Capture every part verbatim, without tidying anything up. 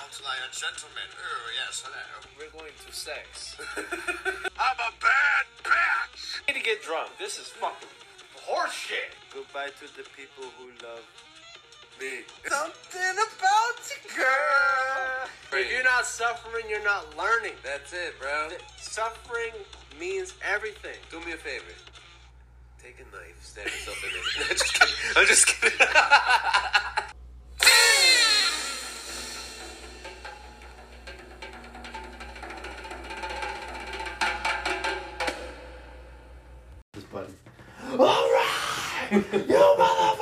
out like a gentleman. Oh, yes, hello. We're going to sex. I'm a bad bitch! I need to get drunk. This is fucking horse shit. Goodbye to the people who love me. Something about you, girl. If you're not suffering, you're not learning. That's it, bro. Suffering means everything. Do me a favor. Take a knife, stab yourself in it. I'm just kidding. I'm just kidding. This button. Alright! You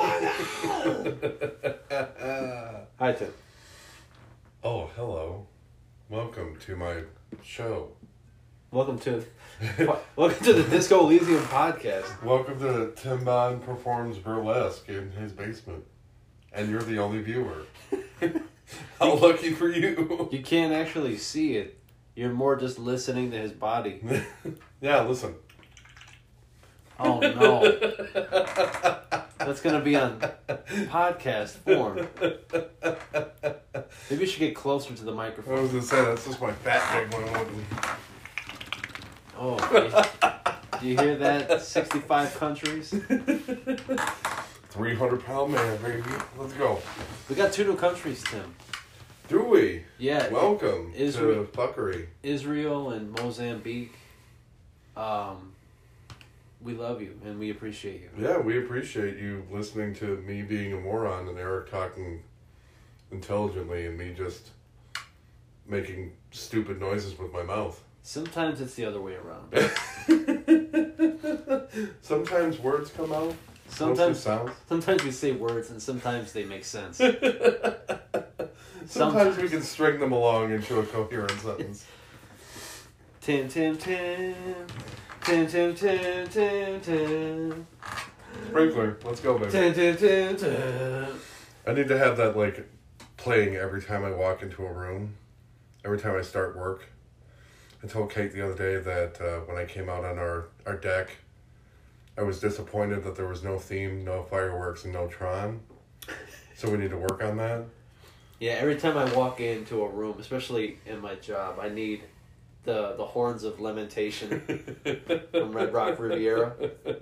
motherfucker! Hi, Tim. Oh, hello. Welcome to my show. Welcome to welcome to the Disco Elysium podcast. Welcome to Tim Bond Performs Burlesque in his basement. And you're the only viewer. How lucky for you. You can't actually see it. You're more just listening to his body. Yeah, listen. Oh no. That's gonna be on podcast form. Maybe you should get closer to the I microphone. was gonna say, that's just my fat dick when I'm Oh, do you, do you hear that? sixty-five countries. three hundred pound man, baby. Let's go. We got two new countries, Tim. Do we? Yeah. Welcome Israel, to fuckery. Israel and Mozambique. Um, we love you and we appreciate you. Yeah, we appreciate you listening to me being a moron and Eric talking intelligently and me just making stupid noises with my mouth. Sometimes it's the other way around. Sometimes words come out. Sometimes sounds. Sometimes we say words and sometimes they make sense. Sometimes, sometimes we can string them along into a coherent sentence. Tim, Tim, Tim. Tim, Tim, Tim, Tim, Tim. Sprinkler, let's go, baby. Tim, Tim, Tim, Tim. I need to have that, like, playing every time I walk into a room. Every time I start work. I told Kate the other day that uh, when I came out on our, our deck, I was disappointed that there was no theme, no fireworks, and no Tron. So we need to work on that. Yeah, every time I walk into a room, especially in my job, I need the the horns of lamentation from Red Rock Riviera.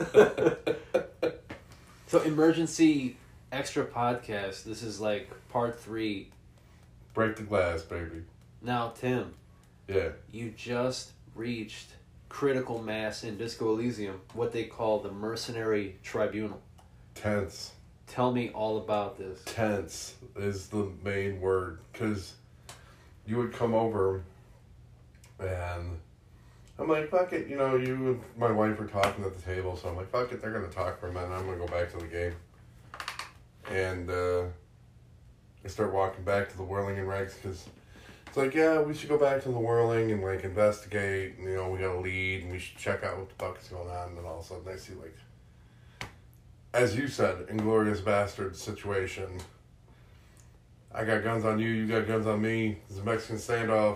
So, emergency extra podcast. This is like part three. Break the glass, baby. Now, Tim. Yeah. You just reached critical mass in Disco Elysium, what they call the Mercenary Tribunal. Tense. Tell me all about this. Tense is the main word, because you would come over and I'm like, fuck it, you know, you and my wife were talking at the table, so I'm like, fuck it, they're going to talk for a minute, I'm going to go back to the game. And uh, I start walking back to the Whirling and Rags, because it's like, yeah, we should go back to the Whirling and, like, investigate, and, you know, we got a lead, and we should check out what the fuck is going on, and then all of a sudden I see, like, as you said, Inglourious Bastard situation. I got guns on you, you got guns on me, there's a Mexican standoff.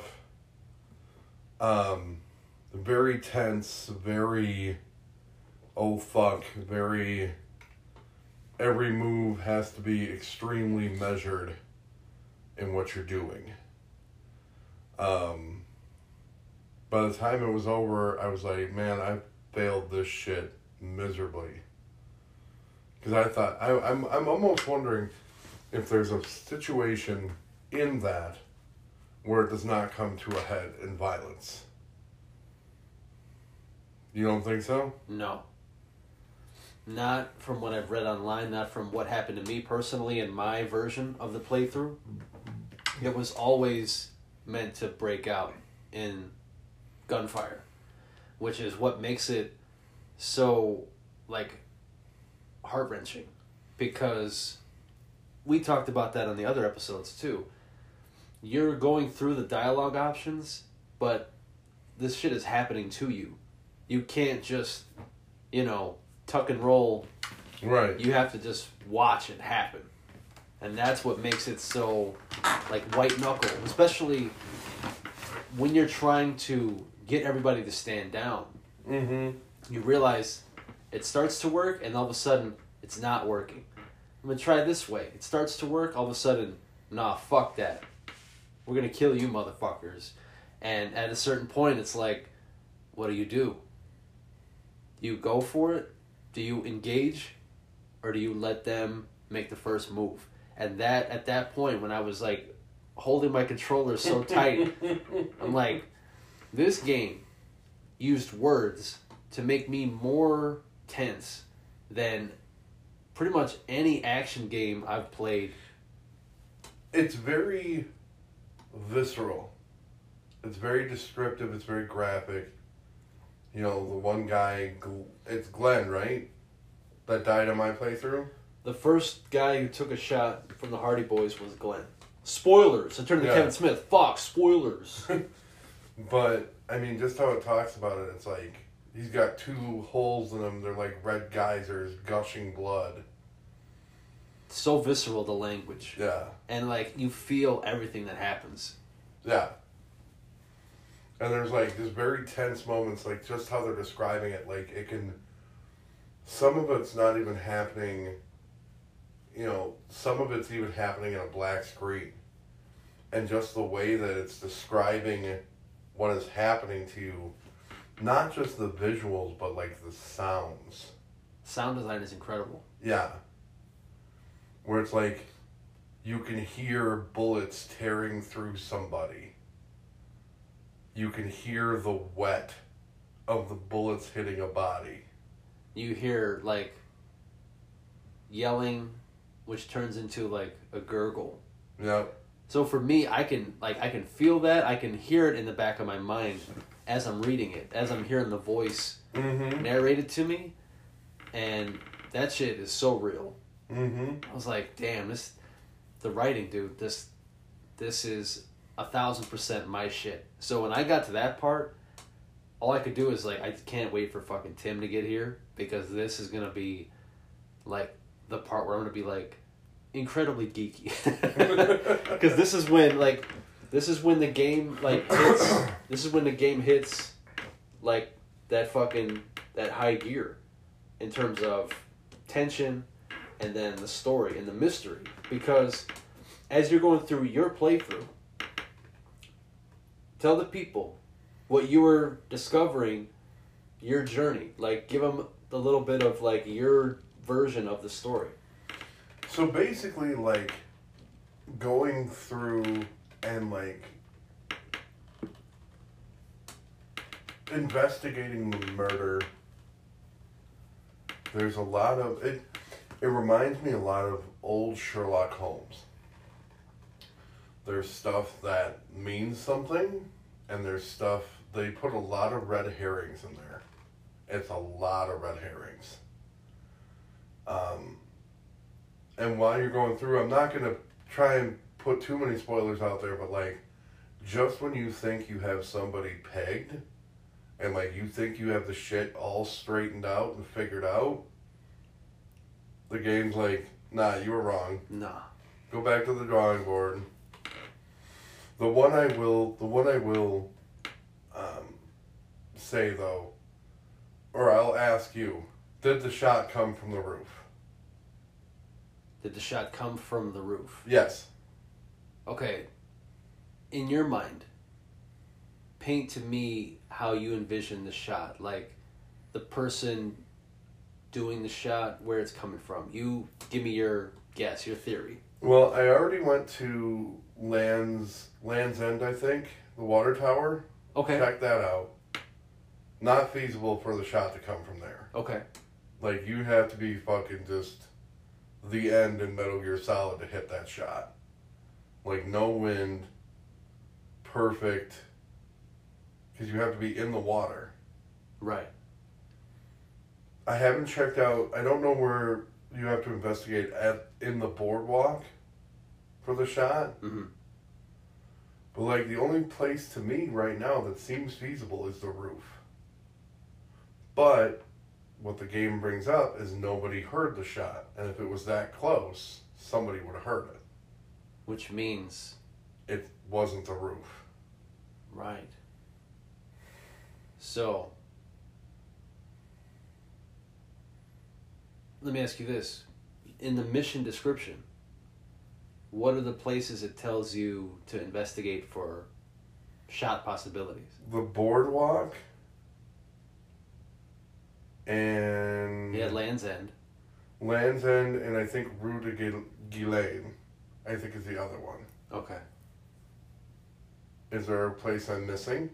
Um, very tense, very, oh fuck, very, every move has to be extremely measured in what you're doing. Um, by the time it was over, I was like, man, I failed this shit miserably. Because I thought, I, I'm, I'm almost wondering if there's a situation in that where it does not come to a head in violence. You don't think so? No. Not from what I've read online, not from what happened to me personally in my version of the playthrough. It was always meant to break out in gunfire, which is what makes it so, like, heart-wrenching. Because we talked about that on the other episodes, too. You're going through the dialogue options, but this shit is happening to you. You can't just, you know, tuck and roll. Right. You have to just watch it happen. And that's what makes it so, like, white knuckle. Especially when you're trying to get everybody to stand down. Mm-hmm. You realize it starts to work, and all of a sudden, it's not working. I'm going to try it this way. It starts to work, all of a sudden, nah, fuck that. We're gonna kill you motherfuckers. And at a certain point, it's like, what do you do? Do you go for it? Do you engage? Or do you let them make the first move? And that, at that point, when I was like holding my controller so tight, I'm like, this game used words to make me more tense than pretty much any action game I've played. It's very visceral. It's very descriptive. It's very graphic. You know, the one guy, Gl- it's Glenn, right? That died on my playthrough? The first guy who took a shot from the Hardy Boys was Glenn. Spoilers! I turned to Yeah. Kevin Smith. Fuck, spoilers! But, I mean, just how it talks about it, it's like, he's got two holes in him. They're like red geysers, gushing blood. So visceral, the language. Yeah. And, like, you feel everything that happens. Yeah. And there's like this very tense moments, like just how they're describing it. Like it can, some of it's not even happening, you know, some of it's even happening in a black screen. And just the way that it's describing what is happening to you, not just the visuals, but like the sounds. Sound design is incredible. Yeah. Where it's like, you can hear bullets tearing through somebody. You can hear the wet of the bullets hitting a body. You hear, like, yelling, which turns into, like, a gurgle. Yep. So for me, I can, like, I can feel that. I can hear it in the back of my mind as I'm reading it, as I'm hearing the voice Mm-hmm. narrated to me. And that shit is so real. Mm-hmm. I was like, damn, this, the writing, dude, this, this is a thousand percent my shit. So when I got to that part, all I could do is like, I can't wait for fucking Tim to get here, because this is gonna be like the part where I'm gonna be like incredibly geeky. Because this is when like, this is when the game like hits. This is when the game hits like that fucking that high gear in terms of tension, and then the story and the mystery. Because as you're going through your playthrough, tell the people what you were discovering, your journey. Like, give them a little bit of, like, your version of the story. So basically, like, going through and, like, investigating the murder, there's a lot of, it, it reminds me a lot of old Sherlock Holmes. There's stuff that means something, and there's stuff, they put a lot of red herrings in there. It's a lot of red herrings. Um, and while you're going through, I'm not going to try and put too many spoilers out there, but like, just when you think you have somebody pegged, and like you think you have the shit all straightened out and figured out, the game's like, nah, you were wrong. Nah. Go back to the drawing board. The one I will, the one I will um, say though, or I'll ask you, did the shot come from the roof? Did the shot come from the roof? Yes. Okay. In your mind, paint to me how you envision the shot. Like, the person doing the shot, where it's coming from. You give me your guess, your theory. Well, I already went to Land's Land's End, I think, the water tower. Okay. Check that out. Not feasible for the shot to come from there. Okay. Like, you have to be fucking just the end in Metal Gear Solid to hit that shot. Like, no wind, perfect, because you have to be in the water. Right. I haven't checked out, I don't know where you have to investigate at in the boardwalk for the shot. Mm-hmm. But, like, the only place to me right now that seems feasible is the roof. But what the game brings up is nobody heard the shot. And if it was that close, somebody would have heard it. Which means... It wasn't the roof. Right. So... let me ask you this. In the mission description, what are the places it tells you to investigate for shot possibilities? The boardwalk. And... Yeah, Land's End. Land's End, and I think Rue de Gil- Ghislaine, I think is the other one. Okay. Is there a place I'm missing?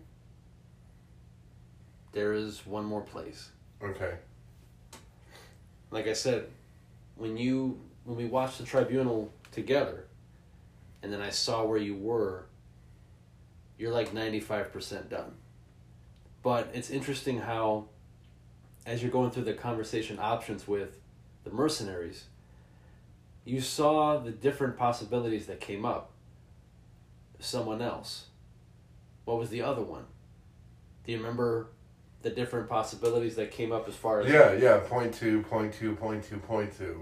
There is one more place. Okay. Like I said, when you when we watched the Tribunal together, and then I saw where you were, you're like ninety-five percent done. But it's interesting how, as you're going through the conversation options with the mercenaries, you saw the different possibilities that came up. Someone else. What was the other one? Do you remember the different possibilities that came up as far as... Yeah, yeah, point two, point two, point two, point two.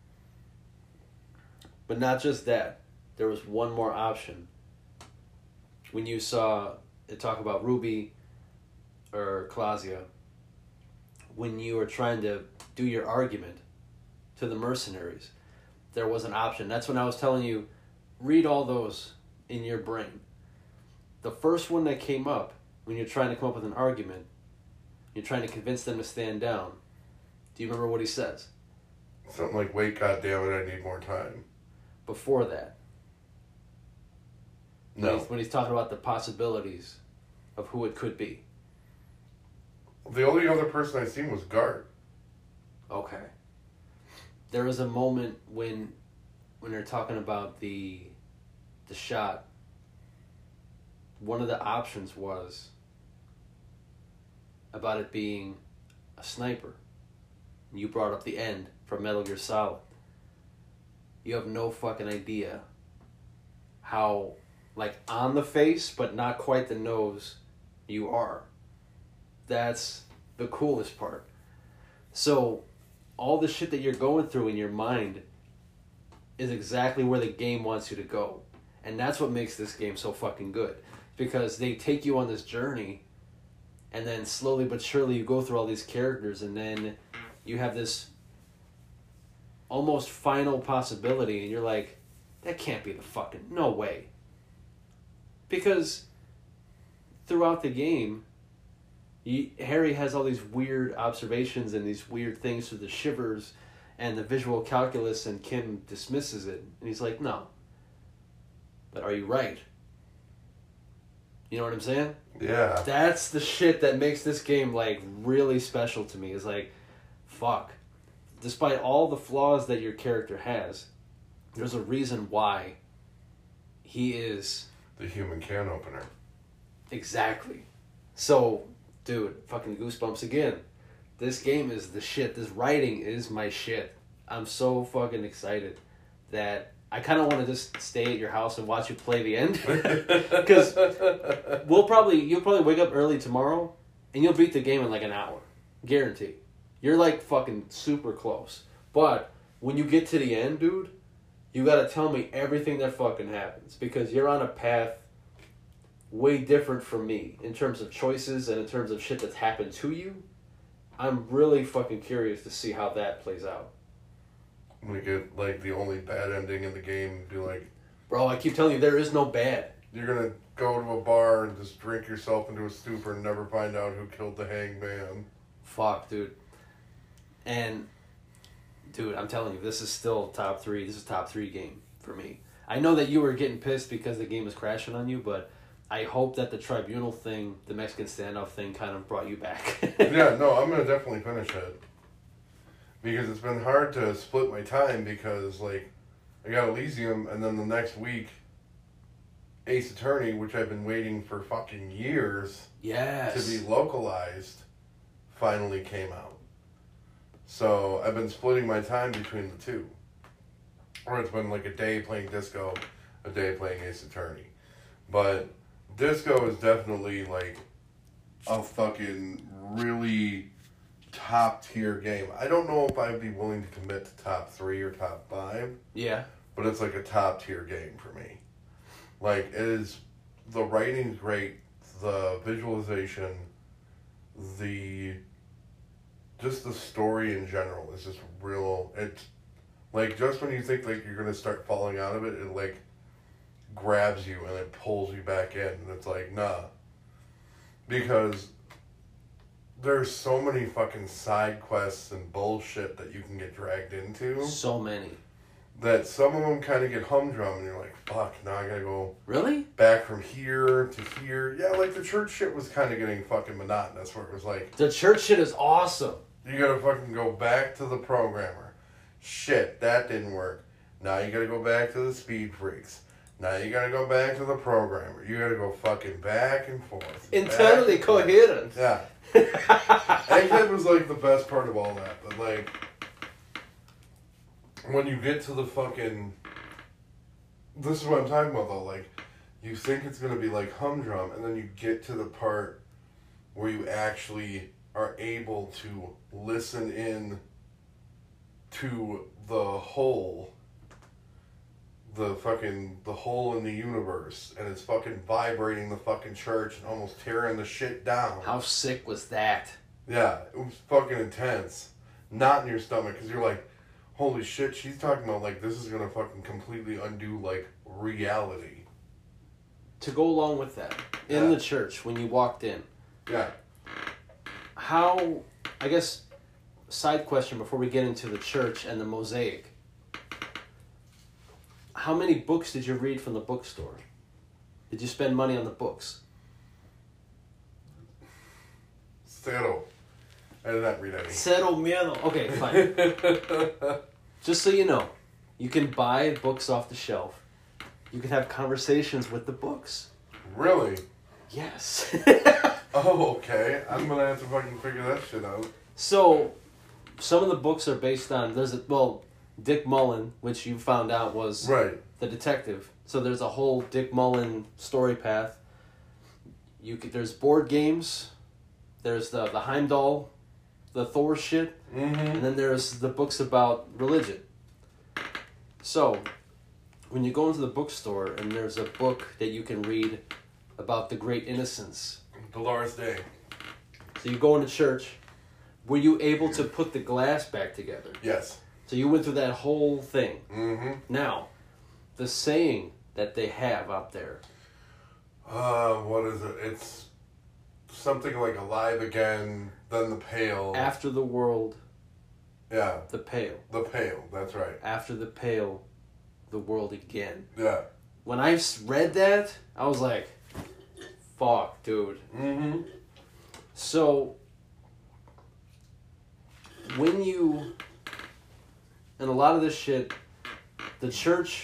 But not just that. There was one more option. When you saw it talk about Ruby or Clausia, when you were trying to do your argument to the mercenaries, there was an option. That's when I was telling you, read all those in your brain. The first one that came up, when you're trying to come up with an argument, you're trying to convince them to stand down. Do you remember what he says? Something like, wait, goddammit, I need more time. Before that. No. When he's, when he's talking about the possibilities of who it could be. The only other person I seen was Gart. Okay. There was a moment when when they're talking about the the shot. One of the options was about it being a sniper. You brought up the end from Metal Gear Solid. You have no fucking idea how, like, on the face, but not quite the nose, you are. That's the coolest part. So, all the shit that you're going through in your mind is exactly where the game wants you to go. And that's what makes this game so fucking good. Because they take you on this journey, and then slowly but surely you go through all these characters, and then you have this almost final possibility, and you're like, that can't be the fucking... No way. Because throughout the game, you, Harry has all these weird observations and these weird things through the shivers and the visual calculus, and Kim dismisses it. And he's like, no. But are you right? You know what I'm saying? Yeah. That's the shit that makes this game, like, really special to me. Is like, fuck. Despite all the flaws that your character has, there's a reason why he is... The human can opener. Exactly. So, dude, fucking goosebumps again. This game is the shit. This writing is my shit. I'm so fucking excited that I kind of want to just stay at your house and watch you play the end. Because we'll probably, you'll probably wake up early tomorrow and you'll beat the game in like an hour. Guarantee. You're like fucking super close. But when you get to the end, dude, you gotta tell me everything that fucking happens. Because you're on a path way different from me in terms of choices and in terms of shit that's happened to you. I'm really fucking curious to see how that plays out. We get, like, the only bad ending in the game, be like... Bro, I keep telling you, there is no bad. You're gonna go to a bar and just drink yourself into a stupor and never find out who killed the hangman. Fuck, dude. And, dude, I'm telling you, this is still top three. This is top three game for me. I know that you were getting pissed because the game was crashing on you, but I hope that the Tribunal thing, the Mexican standoff thing, kind of brought you back. Yeah, no, I'm gonna definitely finish it. Because it's been hard to split my time because, like, I got Elysium, and then the next week, Ace Attorney, which I've been waiting for fucking years yes. to be localized, finally came out. So I've been splitting my time between the two. Or it's been like a day playing Disco, a day playing Ace Attorney. But Disco is definitely like a fucking really top tier game. I don't know if I'd be willing to commit to top three or top five. Yeah. But it's like a top tier game for me. Like, it is, the writing's great, the visualization, the, just the story in general is just real, it's Like, just when you think, like, you're gonna start falling out of it, it, like, grabs you and it pulls you back in. And it's like, nah. Because there's so many fucking side quests and bullshit that you can get dragged into. So many. That some of them kind of get humdrum and you're like, fuck, now I gotta go Really? back from here to here. Yeah, like the church shit was kind of getting fucking monotonous where it was like, The church shit is awesome. you gotta fucking go back to the programmer. Shit, that didn't work. Now you gotta go back to the speed freaks. Now you gotta go back to the programmer. You gotta go fucking back and forth. Internally back and forth. coherent. Yeah. Egghead was like the best part of all that, but like when you get to the fucking, this is what I'm talking about though, like you think it's gonna be like humdrum and then you get to the part where you actually are able to listen in to the whole, the fucking, the hole in the universe, and it's fucking vibrating the fucking church and almost tearing the shit down. How sick was that? Yeah, it was fucking intense. Not in your stomach, because you're like, holy shit, she's talking about, like, this is gonna fucking completely undo, like, reality. To go along with that, in Yeah. the church, when you walked in, Yeah. how, I guess, side question before we get into the church and the mosaic. How many books did you read from the bookstore? Did you spend money on the books? Zero. I did not read any. Cero miedo. Okay, fine. Just so you know, you can buy books off the shelf. You can have conversations with the books. Really? Yes. Oh, okay. I'm gonna have to fucking figure that shit out. So, some of the books are based on, there's a, well, Dick Mullen, which you found out was Right. the detective. So there's a whole Dick Mullen story path. You could, there's board games. There's the, the Heimdall, the Thor shit. Mm-hmm. And then there's the books about religion. So, when you go into the bookstore and there's a book that you can read about the great innocence. Dolores Day. So you go into church. Were you able to put the glass back together? Yes. So you went through that whole thing. Mm-hmm. Now, the saying that they have out there. Uh, what is it? It's something like alive again, then the pale. After the world, Yeah, the pale. the pale. That's right. After the pale, the world again. Yeah. When I read that, I was like, fuck, dude. Mm-hmm. So, when you, and a lot of this shit, the church,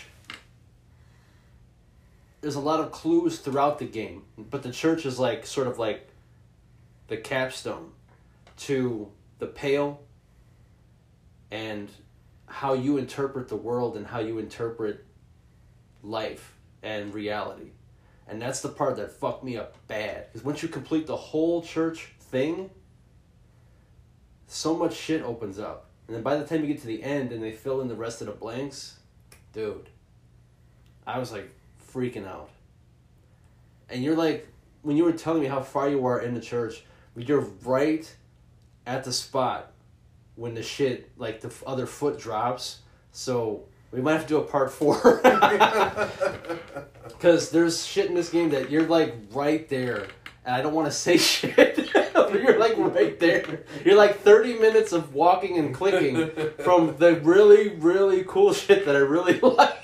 there's a lot of clues throughout the game, but the church is like, sort of like the capstone to the pale and how you interpret the world and how you interpret life and reality. And that's the part that fucked me up bad. Because once you complete the whole church thing, so much shit opens up. And then by the time you get to the end and they fill in the rest of the blanks, dude, I was like freaking out. And you're like, when you were telling me how far you are in the church, you're right at the spot when the shit, like the other foot drops. So we might have to do a part four. Because there's shit in this game that you're like right there. And I don't want to say shit. But you're like right there. You're like thirty minutes of walking and clicking from the really, really cool shit that I really like.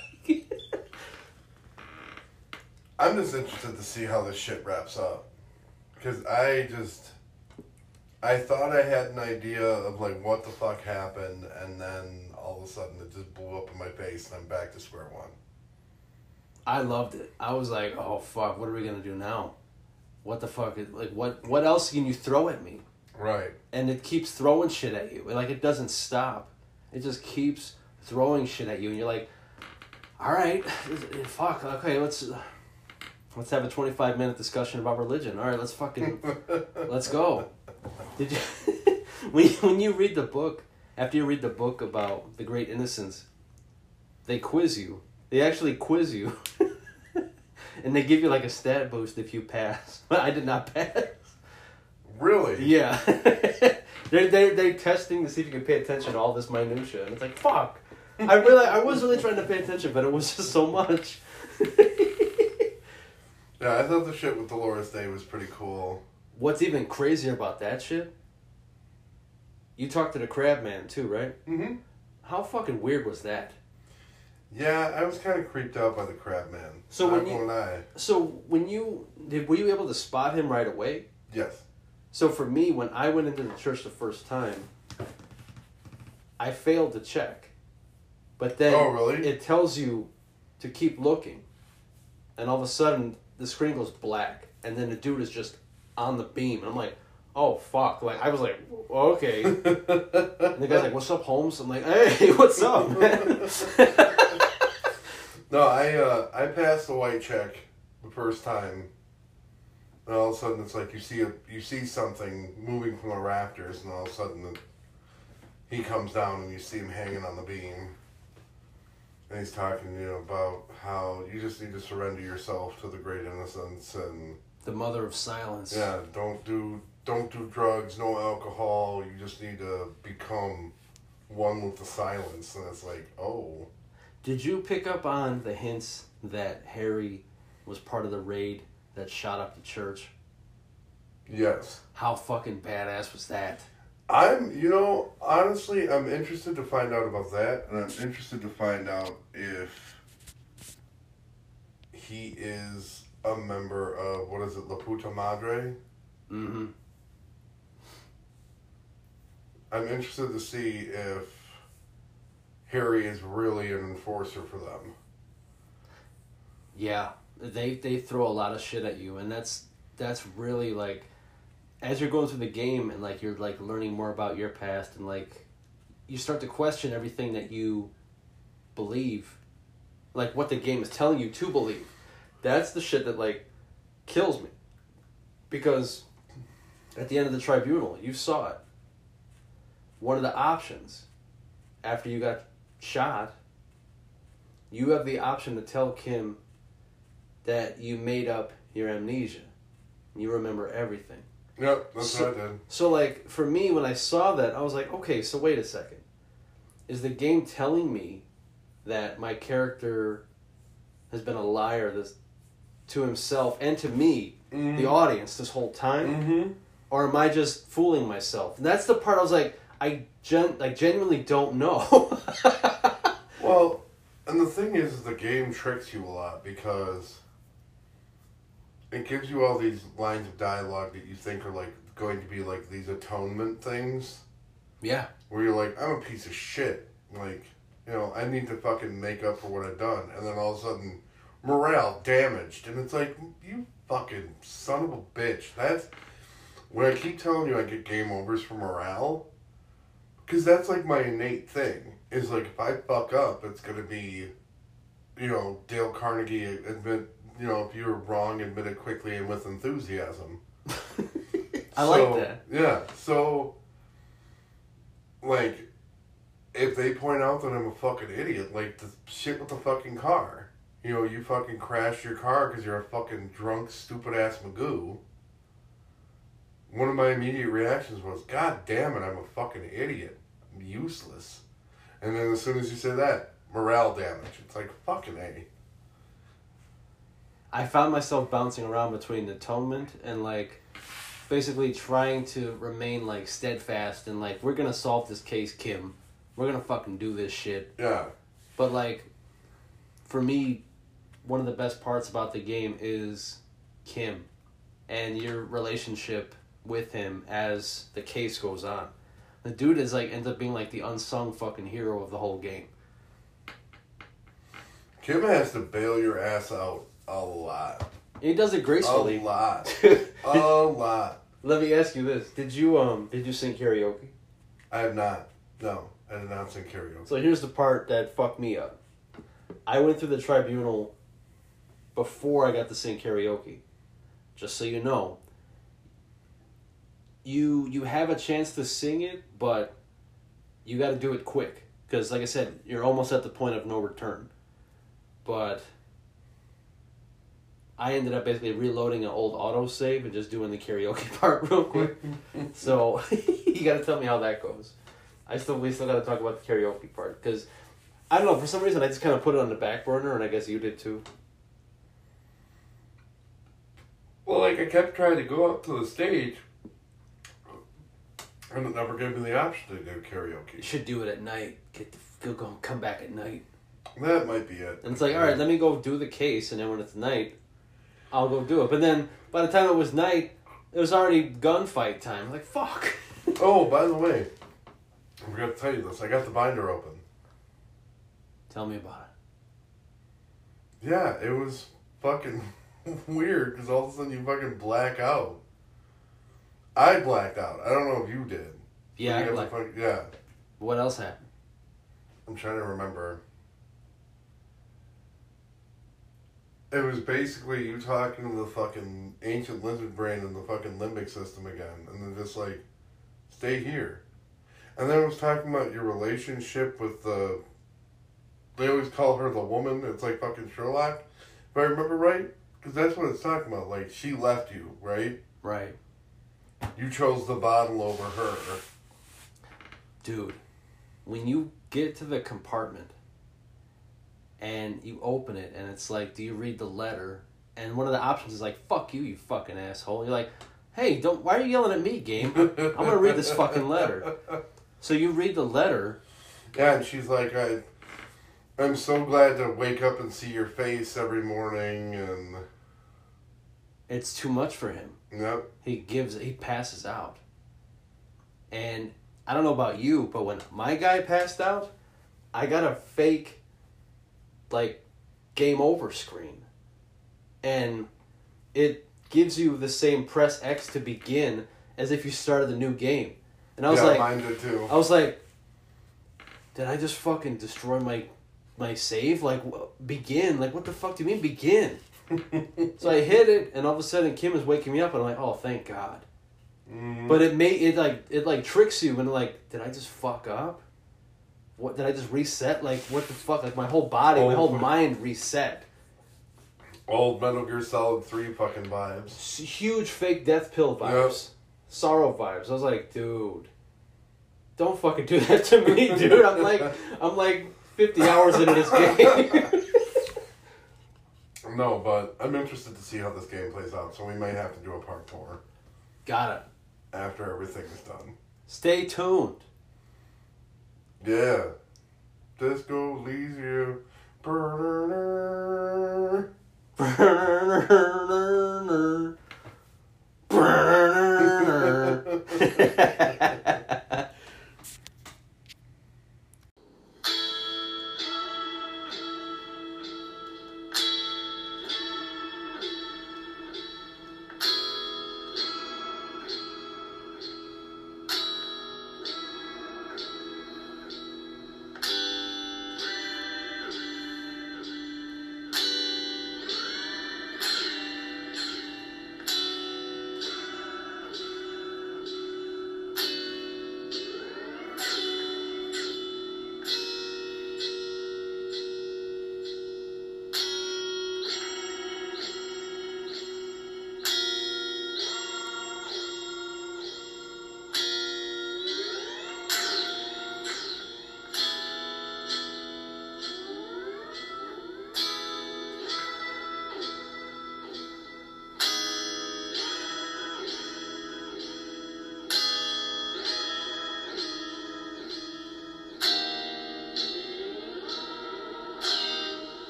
I'm just interested to see how this shit wraps up. Because I just... I thought I had an idea of, like, what the fuck happened, and then all of a sudden it just blew up in my face, and I'm back to square one. I loved it. I was like, oh, fuck, what are we going to do now? What the fuck? Is, like, what, what else can you throw at me? Right. And it keeps throwing shit at you. Like, it doesn't stop. It just keeps throwing shit at you, and you're like, all right, fuck, okay, let's... Let's have a twenty-five minute discussion about religion. All right, let's fucking, let's go. Did you, when, you, when you read the book, after you read the book about the great innocence, they quiz you. They actually quiz you. And they give you like a stat boost if you pass. But I did not pass. Really? Yeah. they're, they're, they're testing to see if you can pay attention to all this minutia. And it's like, fuck. I really, I was really trying to pay attention, but it was just so much. Yeah, I thought the shit with Dolores Day was pretty cool. What's even crazier about that shit? You talked to the Crab Man too, right? Mm-hmm. How fucking weird was that? Yeah, I was kind of creeped out by the Crab Man. So Not when you- gonna lie. So when you did, were you able to spot him right away? Yes. So for me, when I went into the church the first time, I failed to check. But then Oh, really? it tells you to keep looking. And all of a sudden, the screen goes black. And then the dude is just on the beam. And I'm like, oh, fuck. Like, I was like, okay. And the guy's like, what's up, Holmes? I'm like, hey, what's up, man? No, I uh, I passed the white check the first time. And all of a sudden, it's like you see a you see something moving from the rafters, and all of a sudden, the, he comes down, and you see him hanging on the beam. And he's talking, you know, about how you just need to surrender yourself to the great innocence, and The mother of silence. yeah, don't do don't do drugs, no alcohol. You just need to become one with the silence. And it's like, oh, Did you pick up on the hints that Harry was part of the raid that shot up the church? yes. How fucking badass was that? I'm, you know, honestly, I'm interested to find out about that, and I'm interested to find out if he is a member of, what is it, La Puta Madre? Mm-hmm. I'm interested to see if Harry is really an enforcer for them. Yeah, they they throw a lot of shit at you, and that's that's really like, as you're going through the game and like you're like learning more about your past, and like you start to question everything that you believe, like what the game is telling you to believe. That's the shit that like kills me, because at the end of the tribunal, you saw it. One of the options after you got shot, you have the option to tell Kim that you made up your amnesia. You remember everything. Yep, that's So- what I did. So, like, for me, when I saw that, I was like, okay, so wait a second. Is the game telling me that my character has been a liar this, to himself and to me, Mhm. the audience, this whole time? Mm-hmm. Or am I just fooling myself? And that's the part I was like, I gen- like genuinely don't know. Well, and the thing is, the game tricks you a lot because it gives you all these lines of dialogue that you think are like going to be like these atonement things, Yeah. where you're like, I'm a piece of shit. Like, you know, I need to fucking make up for what I've done. And then all of a sudden, morale damaged. And it's like, you fucking son of a bitch. That's, when I keep telling you I get game overs for morale, because that's like my innate thing. Is like, if I fuck up, it's going to be, you know, Dale Carnegie admit, you know, if you were wrong, admit it quickly and with enthusiasm. I So, like that. Yeah, so, like, if they point out that I'm a fucking idiot, like the shit with the fucking car, you know, you fucking crashed your car because you're a fucking drunk, stupid ass Magoo. One of my immediate reactions was, God damn it, I'm a fucking idiot. I'm useless. And then as soon as you say that, morale damage. It's like, fucking A. I found myself bouncing around between atonement and like basically trying to remain like steadfast and like, we're gonna solve this case, Kim. We're gonna fucking do this shit. Yeah. But like, for me, one of the best parts about the game is Kim and your relationship with him as the case goes on. The dude is like ends up being like the unsung fucking hero of the whole game. Kim has to bail your ass out a lot. And he does it A gracefully. lot. A lot. Let me ask you this: Did you um did you sing karaoke? I have not. No, I did not sing karaoke. So here's the part that fucked me up. I went through the tribunal before I got to sing karaoke. Just so you know. You you have a chance to sing it, but you got to do it quick. Because, like I said, you're almost at the point of no return. But I ended up basically reloading an old autosave and just doing the karaoke part real quick. So you got to tell me how that goes. I still we still got to talk about the karaoke part because I don't know, for some reason I just kind of put it on the back burner, and I guess you did too. Well, like, I kept trying to go up to the stage, and it never gave me the option to do You karaoke. should do it at night. Get the, go, go come back at night. That might be it. And it's like, all right, let me go do the case, and then when it's night, I'll go do it. But then, by the time it was night, it was already gunfight time. Like, fuck. Oh, by the way, I forgot to tell you this. I got the binder open. Tell me about it. Yeah, it was fucking weird because all of a sudden you fucking black out. I blacked out. I don't know if you did. Yeah, You I got the blacked- fuck- yeah. What else happened? I'm trying to remember. It was basically you talking to the fucking ancient lizard brain in the fucking limbic system again, and then just like, stay here. And then it was talking about your relationship with the. They always call her the woman. It's like fucking Sherlock, if I remember right, because that's what it's talking about. Like she left you, right? Right. You chose the bottle over her. Dude, when you get to the compartment and you open it and it's like, do you read the letter? And one of the options is like, fuck you, you fucking asshole. You're like, hey, don't, why are you yelling at me, game? I'm going to read this fucking letter. So you read the letter. Yeah, and she's like, I, I'm so glad to wake up and see your face every morning, and It's too much for him. yep. He gives, he passes out. And I don't know about you, but when my guy passed out, I got a fake, like, game over screen. And it gives you the same press X to begin as if you started the new game. And I was yeah, like, mine did too. I was like, did I just fucking destroy my my save? Like, wh- begin? Like, what the fuck do you mean begin? So I hit it, and all of a sudden Kim is waking me up, and I'm like, oh, thank God. Mhm. But it made it like it like tricks you, and like, did I just fuck up? What did I just reset? Like, what the fuck? Like my whole body, my Oh, whole my- mind reset. Old Metal Gear Solid three fucking vibes. S- Huge fake death pill vibes, sorrow vibes. I was like, dude, don't fucking do that to me, dude. I'm like, I'm like fifty hours into this game. No, but I'm interested to see how this game plays out, so we may have to do a part four Got it. after everything is done. Stay tuned. Yeah. Disco leaves you. Brrrr. Burner. Burner.